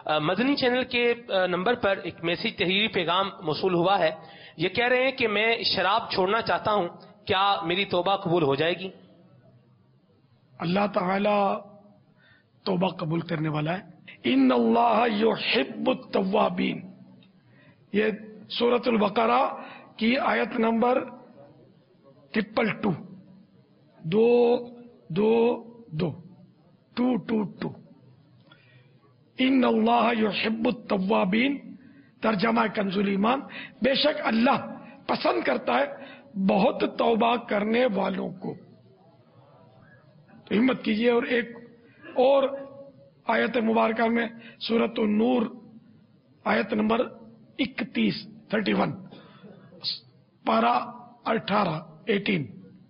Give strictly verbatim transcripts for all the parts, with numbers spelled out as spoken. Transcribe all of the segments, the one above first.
مدنی channel کے number پر ایک message تحریری پیغام موصول ہوا ہے. یہ کہہ رہے ہیں کہ میں شراب چھوڑنا چاہتا ہوں, کیا میری توبہ قبول ہو جائے گی؟ اللہ تعالی توبہ قبول کرنے والا ہے. ان اللہ یحب التوابین, یہ سورۃ البقرہ کی آیت نمبر ٹرپل ٹو دو دو دو ٹو ٹو ٹو. ان اللہ یحب التوابین, ترجمہ کنز الایمان, بے شک اللہ پسند کرتا ہے بہت توبہ کرنے والوں کو. تو ہمت کیجیے. اور ایک اور آیت مبارکہ میں سورۃ النور آیت نمبر اکتیس تھرٹی ون پارہ اٹھارہ ایٹین,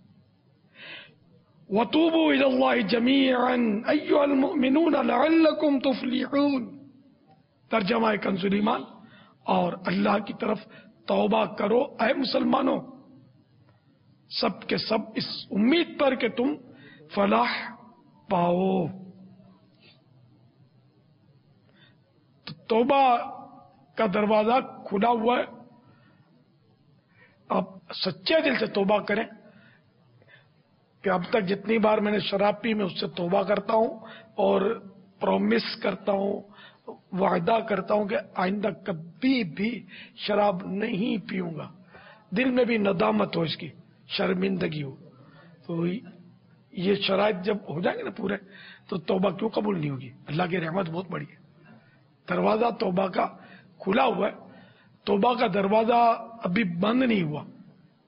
وَتُوبُوا إِلَى اللَّهِ جَمِيعًا أَيُّهَا الْمُؤْمِنُونَ لَعَلَّكُمْ تُفْلِحُونَ. ترجمہ کنز الایمان, اور اللہ کی طرف توبہ کرو اے مسلمانوں, سب کے سب اس امید پر کہ تم فلاح پاؤ. تو توبہ کا دروازہ کھلا ہوا ہے. آپ سچے دل سے توبہ کریں کہ اب تک جتنی بار میں نے شراب پی میں اس سے توبہ کرتا ہوں اور پرومس کرتا ہوں, وعدہ کرتا ہوں کہ آئندہ کبھی بھی شراب نہیں پیوں گا. دل میں بھی ندامت ہو, اس کی شرمندگی ہو, تو یہ شرائط جب ہو جائیں گے نا پورے, تو توبہ کیوں قبول نہیں ہوگی؟ اللہ کی رحمت بہت بڑی ہے. دروازہ توبہ کا کھلا ہوا ہے. توبہ کا دروازہ ابھی بند نہیں ہوا.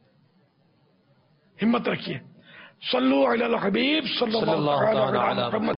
ہمت رکھیے. صلو علی الحبیب صلی اللہ علیہ وسلم.